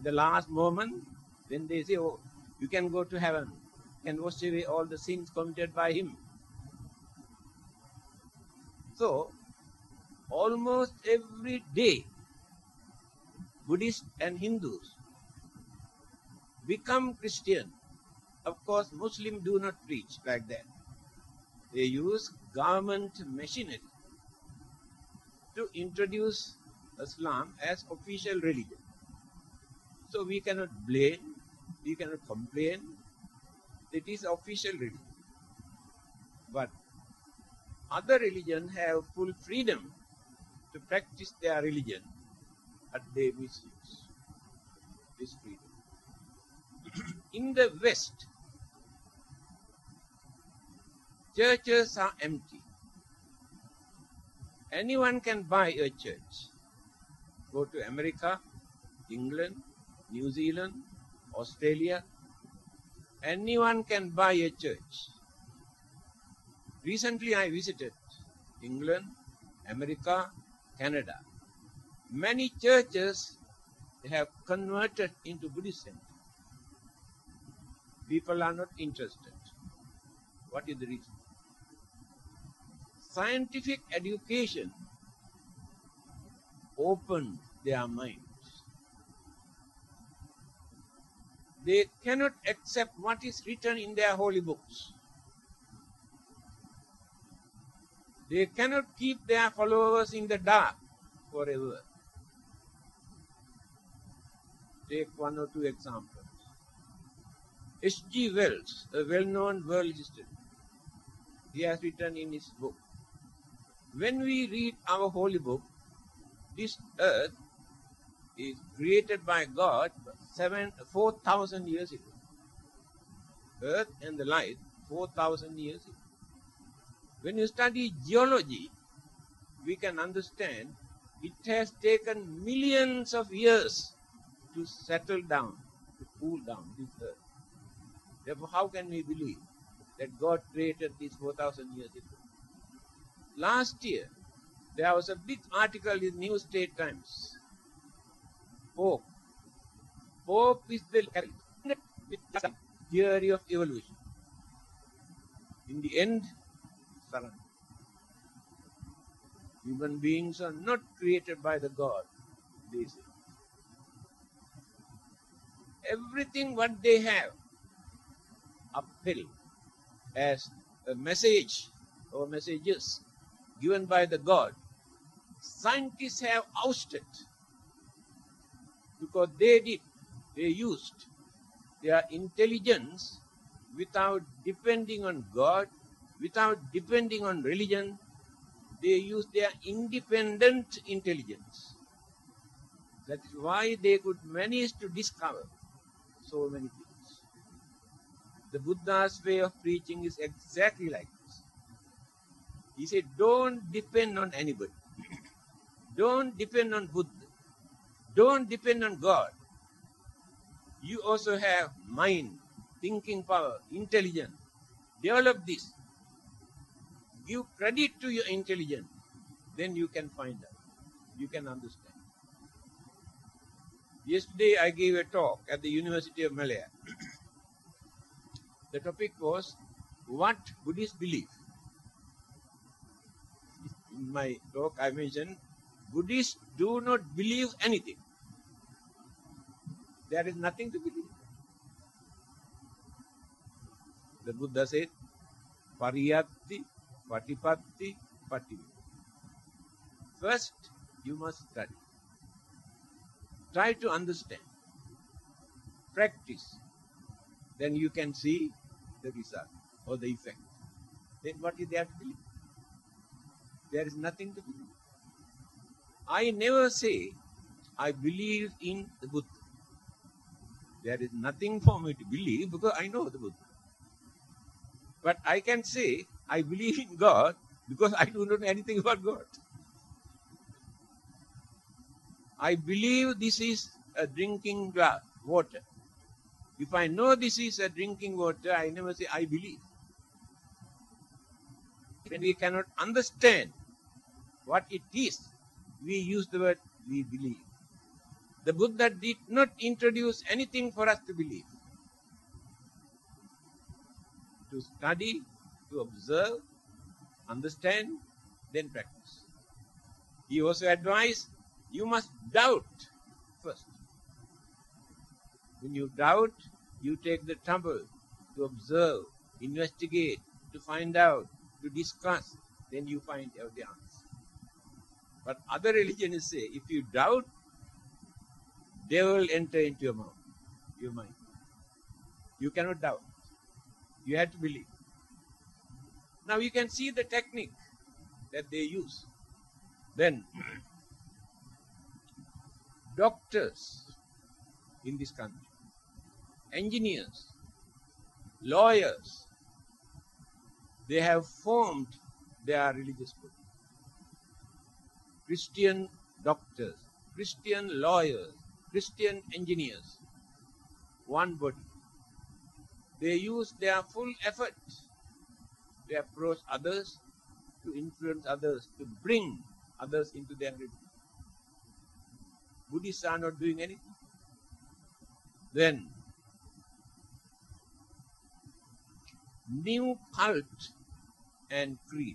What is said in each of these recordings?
At the last moment, when they say, oh, you can go to heaven, you can wash away all the sins committed by him. So, almost every day, Buddhists and Hindus become Christian. Of course, Muslims do not preach like that. They use government machinery to introduce Islam as official religion. So we cannot blame, we cannot complain. It is official religion. But other religions have full freedom to practice their religion, but they misuse this freedom. In the West, churches are empty. Anyone can buy a church. Go to America, England, New Zealand, Australia. Anyone can buy a church. Recently I visited England, America, Canada. Many churches have converted into Buddhist centers. People are not interested. What is the reason? Scientific education opened their minds. They cannot accept what is written in their holy books. They cannot keep their followers in the dark forever. Take one or two examples. H.G. Wells, a well-known world historian, he has written in his book, when we read our holy book, this earth is created by God 4,000 years ago. Earth and the light, 4,000 years ago. When you study geology, we can understand it has taken millions of years to settle down, to cool down this earth. Therefore, how can we believe that God created this 4,000 years ago? Last year, there was a big article in New State Times. Pope is the theory of evolution. In the end, surrender. Human beings are not created by the God, they say. Everything what they have upheld as a message or messages given by the God, scientists have ousted because they used their intelligence without depending on God, without depending on religion. They used their independent intelligence. That is why they could manage to discover so many things. The Buddha's way of preaching is exactly like this. He said, don't depend on anybody. Don't depend on Buddha. Don't depend on God. You also have mind, thinking power, intelligence. Develop this. Give credit to your intelligence. Then you can find out. You can understand. Yesterday I gave a talk at the University of Malaya. The topic was, what Buddhists believe. In my talk I mentioned, Buddhists do not believe anything. There is nothing to believe. The Buddha said, Pariyatti, Patipatti, Pativi. First, you must study. Try to understand. Practice. Then you can see the result or the effect. Then what is there to believe? There is nothing to believe. I never say, I believe in the Buddha. There is nothing for me to believe because I know the Buddha. But I can say, I believe in God because I do not know anything about God. I believe this is a drinking glass, water. If I know this is a drinking water, I never say, I believe. When we cannot understand what it is, we use the word, we believe. The Buddha did not introduce anything for us to believe. To study, to observe, understand, then practice. He also advised, you must doubt first. When you doubt, you take the trouble to observe, investigate, to find out, to discuss, then you find out the answer. But other religions say, if you doubt, they will enter into your mouth, your mind. You cannot doubt. You have to believe. Now you can see the technique that they use. Then, doctors in this country, engineers, lawyers, they have formed their religious body. Christian doctors, Christian lawyers, Christian engineers, one body. They use their full effort to approach others, to influence others, to bring others into their religion. Buddhists are not doing anything. Then, new cult and creed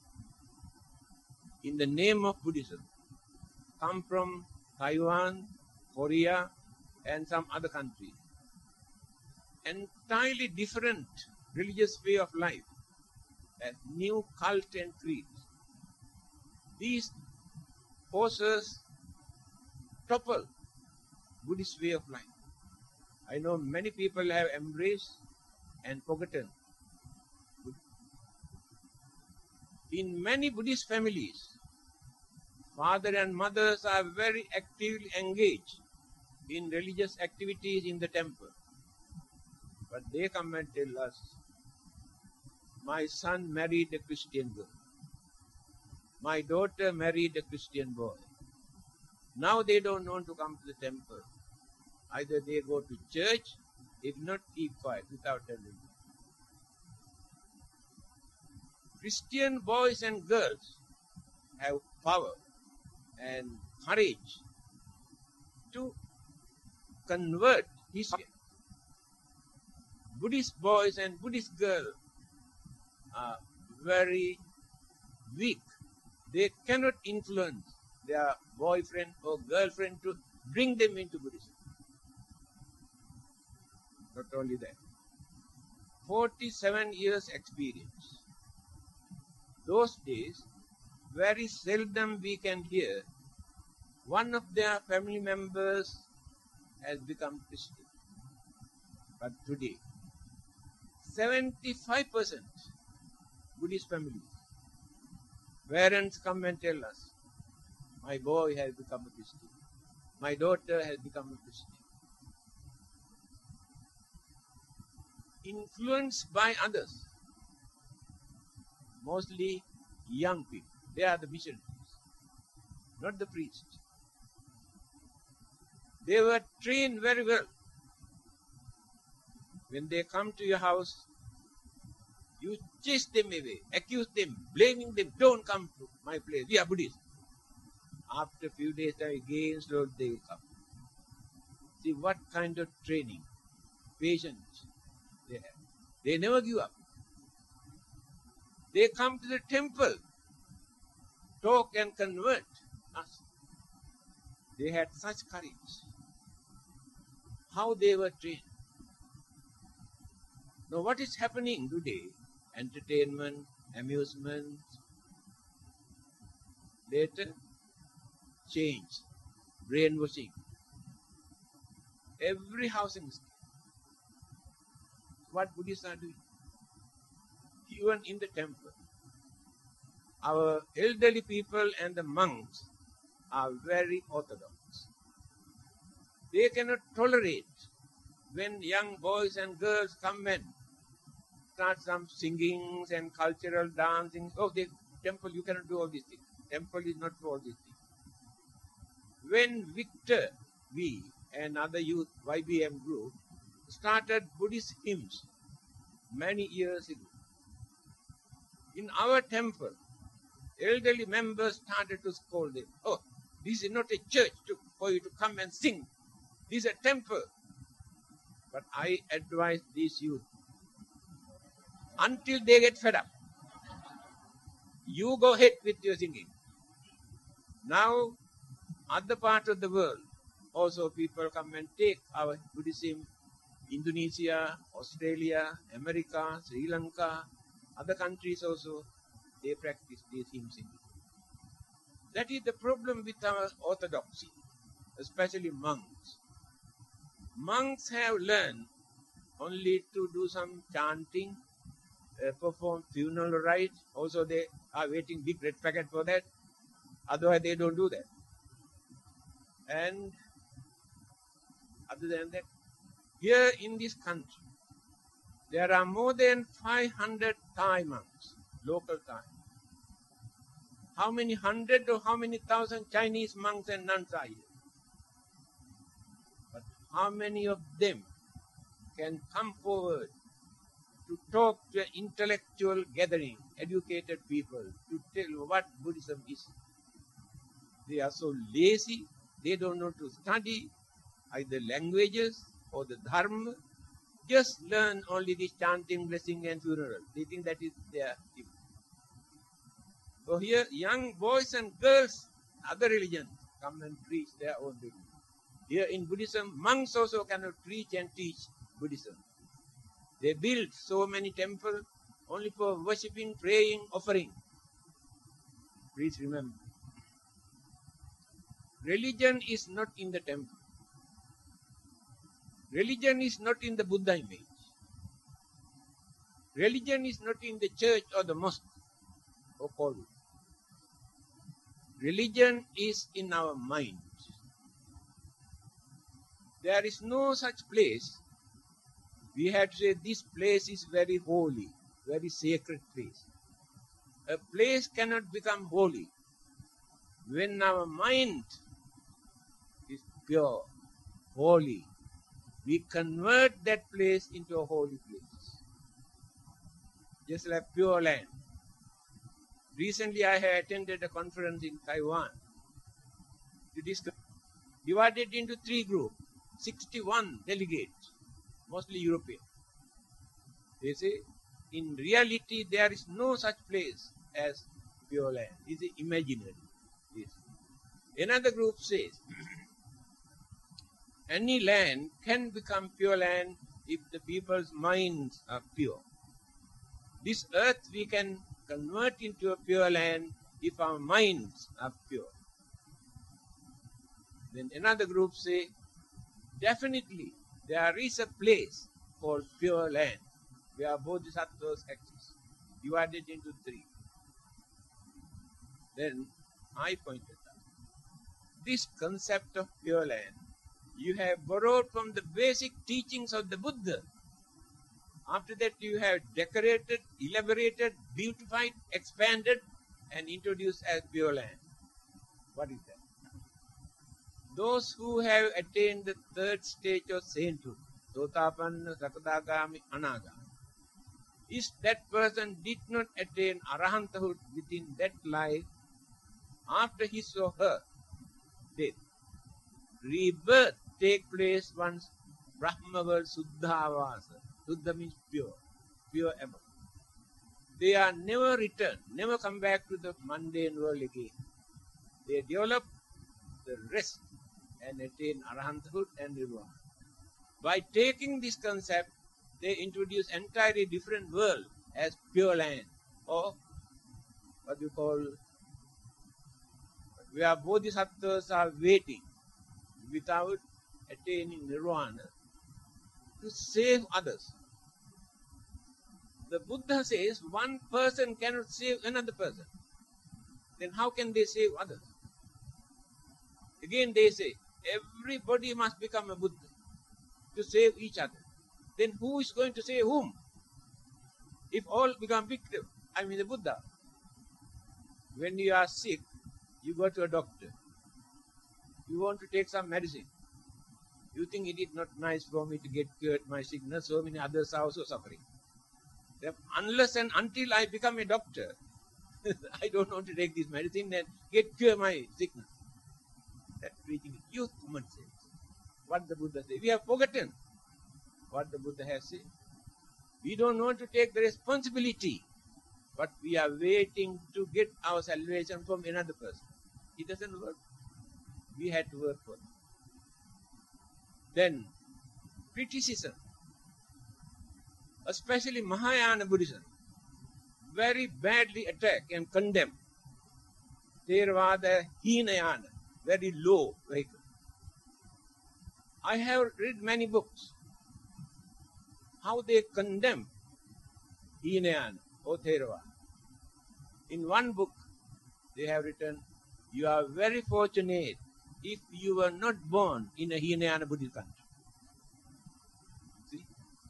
in the name of Buddhism come from Taiwan, Korea, and some other countries. Entirely different religious way of life as new cult and creed. These forces topple Buddhist way of life. I know many people have embraced and forgotten. In many Buddhist families, father and mothers are very actively engaged in religious activities in the temple. But they come and tell us, my son married a Christian girl. My daughter married a Christian boy. Now they don't want to come to the temple. Either they go to church, if not, keep quiet without telling you. Christian boys and girls have power and courage to convert history. Buddhist boys and Buddhist girls are very weak. They cannot influence their boyfriend or girlfriend to bring them into Buddhism. Not only that, 47 years experience. Those days, very seldom we can hear one of their family members has become Christian. But today, 75% Buddhist families, parents come and tell us, my boy has become a Christian. My daughter has become a Christian. Influenced by others, mostly young people. They are the missionaries, not the priests. They were trained very well. When they come to your house, you chase them away, accuse them, blaming them, don't come to my place, we are Buddhists. After a few days, again slowly they will come. See what kind of training, patience they have. They never give up. They come to the temple, talk and convert us. They had such courage. How they were trained. Now what is happening today? Entertainment, amusement, later change, brainwashing. Every house in what Buddhists are doing. Even in the temple, our elderly people and the monks are very orthodox. They cannot tolerate when young boys and girls come and start some singings and cultural dancing. Oh, the temple, you cannot do all these things. Temple is not for all these things. When Victor V and other youth YBM group started Buddhist hymns many years ago, in our temple, elderly members started to scold them. Oh, this is not a church too. for you to come and sing. This is a temple. But I advise these youth, until they get fed up, you go ahead with your singing. Now, other part of the world, also people come and take our Buddhism, Indonesia, Australia, America, Sri Lanka, other countries also, they practice this hymn singing. That is the problem with our orthodoxy, especially monks. Monks have learned only to do some chanting, perform funeral rites. Also, they are waiting big red packet for that. Otherwise, they don't do that. And other than that, here in this country, there are more than 500 Thai monks, local Thai. How many hundred or how many thousand Chinese monks and nuns are here? But how many of them can come forward to talk to an intellectual gathering, educated people, to tell what Buddhism is? They are so lazy, they don't know to study either languages or the dharma, just learn only this chanting, blessing and funeral. They think that is their gift. So here, young boys and girls, other religions, come and preach their own religion. Here in Buddhism, monks also cannot preach and teach Buddhism. They build so many temples only for worshipping, praying, offering. Please remember, religion is not in the temple. Religion is not in the Buddha image. Religion is not in the church or the mosque or college. Religion is in our mind. There is no such place. We have to say this place is very holy, very sacred place. A place cannot become holy when our mind is pure, holy. We convert that place into a holy place. Just like Pure Land. Recently I had attended a conference in Taiwan to discuss, divided into 3 groups, 61 delegates, mostly European. They say, in reality there is no such place as Pure Land. It is imaginary. Yes. Another group says, any land can become pure land if the people's minds are pure. This earth we can convert into a pure land if our minds are pure. Then another group say, definitely there is a place called Pure Land where bodhisattvas exist, divided into 3. Then I pointed out, this concept of Pure Land you have borrowed from the basic teachings of the Buddha. After that you have decorated, elaborated, beautified, expanded and introduced as Pure Land. What is that? Those who have attained the 3rd stage of sainthood, Sotapanna, Sakadagami, Anagami, if that person did not attain Arahanthood within that life, after his or her death, rebirth take place once Brahma world Suddhavasa. Suddha means pure, pure above. They are never returned, never come back to the mundane world again. They develop the rest and attain Arahanthood and Nirvana. By taking this concept, they introduce entirely different world as Pure Land, or what you call, where bodhisattvas are waiting without attaining Nirvana to save others. The Buddha says one person cannot save another person. Then how can they save others? Again they say, everybody must become a Buddha to save each other. Then who is going to save whom? If all become victims, I mean the Buddha. When you are sick, you go to a doctor. You want to take some medicine. You think it is not nice for me to get cured my sickness, so many others are also suffering. Unless and until I become a doctor, I don't want to take this medicine and get cure my sickness. That preaching. use common sense. What the Buddha said. We have forgotten what the Buddha has said. We don't want to take the responsibility, but we are waiting to get our salvation from another person. It doesn't work. We had to work for it. Then, criticism, especially Mahayana Buddhism, very badly attack and condemn. Theravada, Hinayana, very low vehicle. I have read many books, how they condemn Hinayana or Theravada. In one book, they have written, you are very fortunate if you were not born in a Hinayana Buddhist country. See?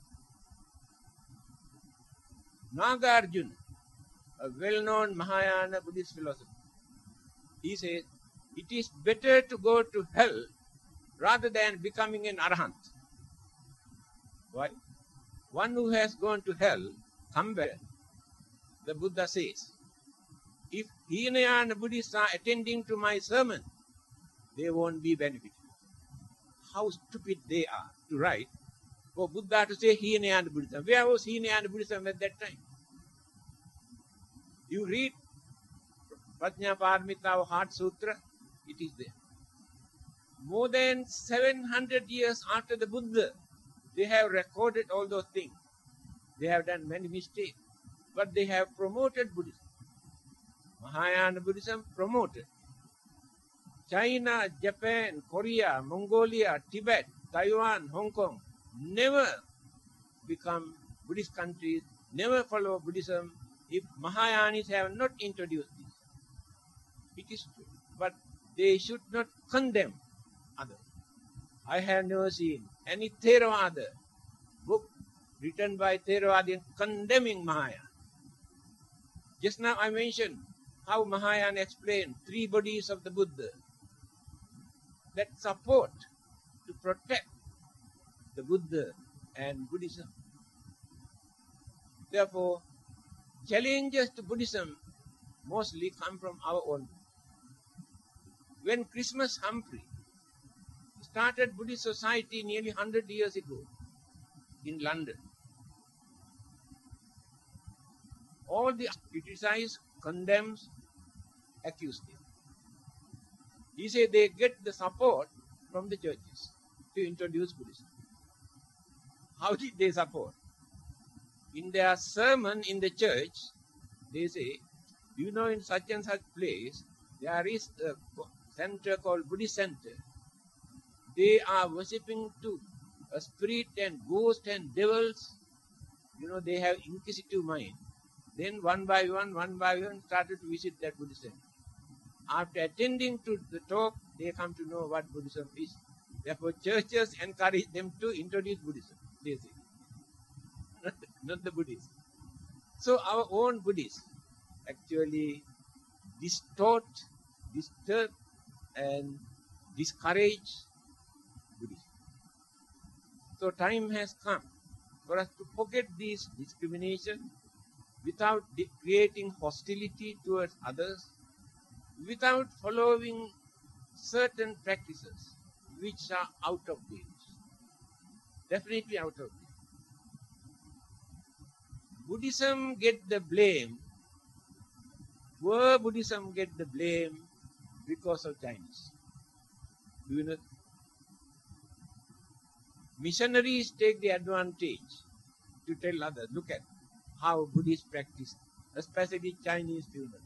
Nagarjuna, a well-known Mahayana Buddhist philosopher, he says, it is better to go to hell rather than becoming an arahant. Why? One who has gone to hell, come back. The Buddha says, if Hinayana Buddhists are attending to my sermon, they won't be benefited. How stupid they are to write for Buddha to say Hinayana Buddhism. Where was Hinayana Buddhism at that time? You read Prajna Paramita or Heart Sutra, it is there. More than 700 years after the Buddha, they have recorded all those things. They have done many mistakes, but they have promoted Buddhism. Mahayana Buddhism promoted. China, Japan, Korea, Mongolia, Tibet, Taiwan, Hong Kong never become Buddhist countries, never follow Buddhism if Mahayanis have not introduced this. It is true, but they should not condemn others. I have never seen any Theravada book written by Theravadians condemning Mahayana. Just now I mentioned how Mahayana explained three bodies of the Buddha that support to protect the Buddha and Buddhism. Therefore, challenges to Buddhism mostly come from our own. When Christmas Humphrey started Buddhist society nearly 100 years ago in London, all the criticized, condemns, accused him. He said they get the support from the churches to introduce Buddhism. How did they support? In their sermon in the church, they say, you know, in such and such place, there is a center called Buddhist center. They are worshipping to a spirit and ghost and devils. You know, they have inquisitive mind. Then one by one, started to visit that Buddhist center. After attending to the talk, they come to know what Buddhism is. Therefore, churches encourage them to introduce Buddhism, they say. Not the Buddhists. So our own Buddhists actually distort, disturb, and discourage Buddhism. So time has come for us to forget this discrimination without creating hostility towards others, without following certain practices which are out of date. Definitely out of date. Buddhism get the blame. Poor Buddhism get the blame because of Chinese. Do you know? Missionaries take the advantage to tell others, look at how Buddhists practice, especially Chinese people.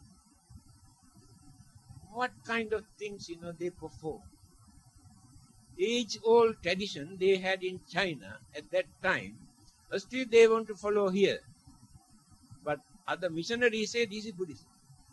What kind of things, they perform. Age-old tradition they had in China at that time, still they want to follow here. But other missionaries say this is Buddhism.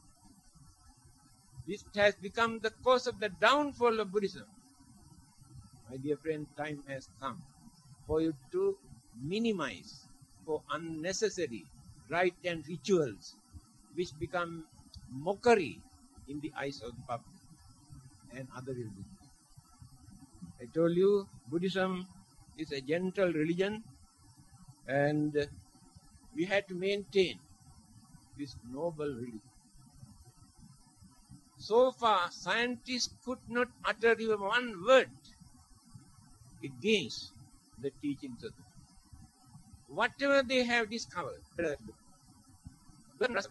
This has become the cause of the downfall of Buddhism. My dear friend, time has come for you to minimize for unnecessary rite and rituals which become mockery in the eyes of the public and other religions. I told you Buddhism is a gentle religion, and we had to maintain this noble religion. So far, scientists could not utter even one word against the teachings of the Buddha. Whatever they have discovered, Bertrand Russell,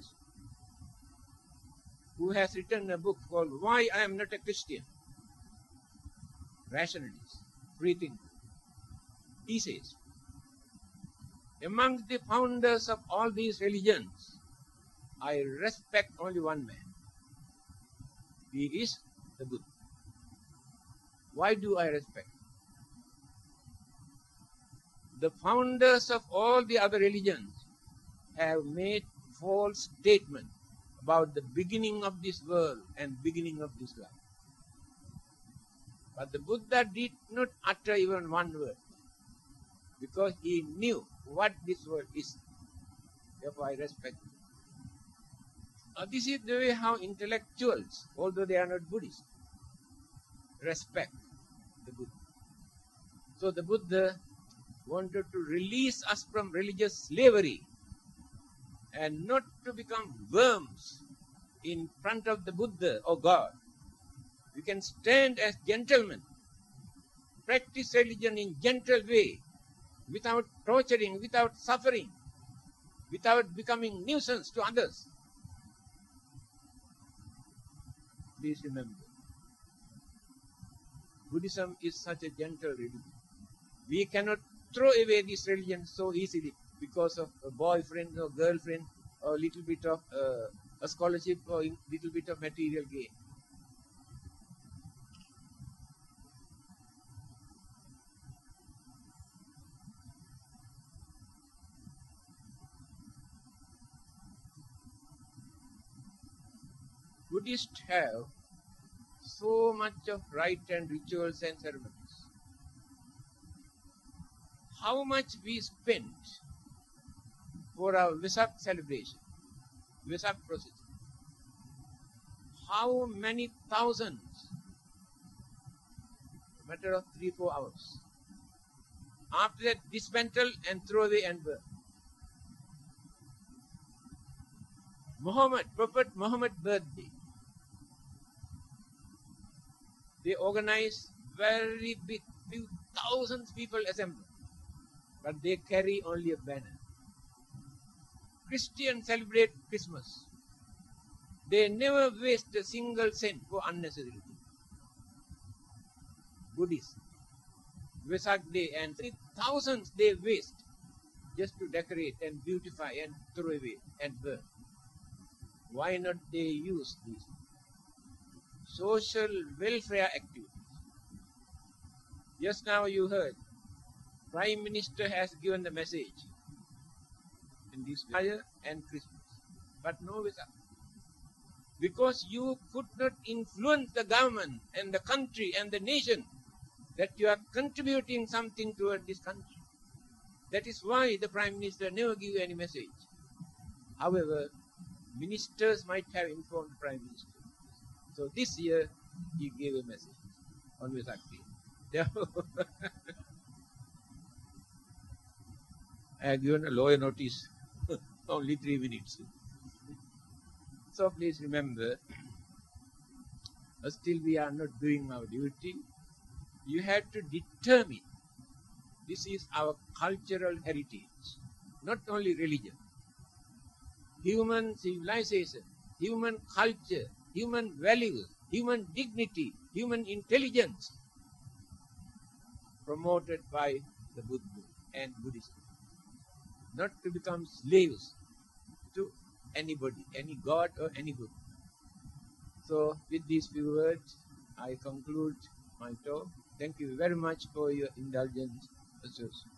who has written a book called Why I Am Not a Christian, rationalist, free thinker, he says, among the founders of all these religions, I respect only one man. He is the Buddha. Why do I respect? The founders of all the other religions have made false statements about the beginning of this world and beginning of this life. But the Buddha did not utter even one word because he knew what this world is. Therefore, I respect it. This is the way how intellectuals, although they are not Buddhists, respect the Buddha. So the Buddha wanted to release us from religious slavery and not to become worms in front of the Buddha or God. We can stand as gentlemen, practice religion in gentle way, without torturing, without suffering, without becoming nuisance to others. Please remember, Buddhism is such a gentle religion. We cannot throw away this religion so easily because of a boyfriend or girlfriend or a little bit of a scholarship or a little bit of material gain. Buddhists have so much of rite and rituals and ceremonies. How much we spent for our Vesak celebration, Vesak procession? How many thousands? A matter of 3-4 hours. After that, dismantle and throw away and burn. Prophet Muhammad birthday. They organize very big, few thousands people assemble, but they carry only a banner. Christians celebrate Christmas. They never waste a single cent for unnecessary things. Buddhists, Vesak Day and thousands they waste just to decorate and beautify and throw away and burn. Why not they use these social welfare activities? Just now you heard, Prime Minister has given the message in this fire and Christmas, but no Vesak. Because you could not influence the government and the country and the nation that you are contributing something toward this country. That is why the Prime Minister never give any message. However, ministers might have informed the Prime Minister. So this year, he gave a message on Vesak Day. I have given a lawyer notice, only 3 minutes. So please remember, still we are not doing our duty. You have to determine this is our cultural heritage, not only religion. Human civilization, human culture, human values, human dignity, human intelligence promoted by the Buddha and Buddhism. Not to become slaves to anybody, any god or any Buddha. So with these few words, I conclude my talk. Thank you very much for your indulgence.